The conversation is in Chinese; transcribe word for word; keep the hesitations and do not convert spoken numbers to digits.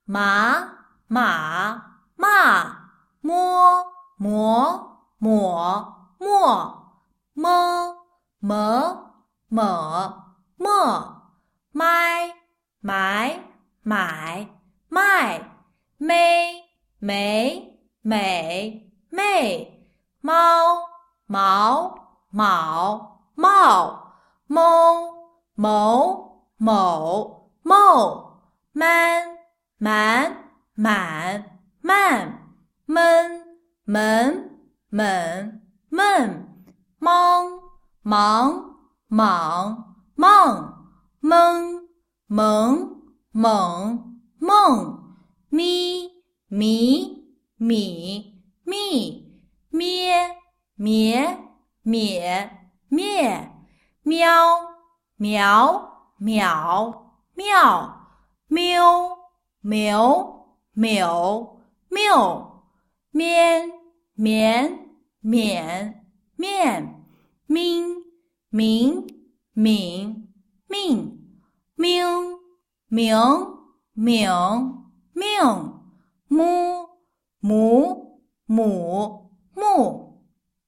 马马马，摸摸抹抹，么么么么，麦买买麦，妹美美妹，猫毛毛帽，某某某某，满满满满，闷闷闷闷，忙忙忙忙，蒙蒙蒙蒙，咪咪米米，咩咩咩咩，喵喵喵喵，喵喵喵喵，面面面面，明明明明，明明明明，母母母母。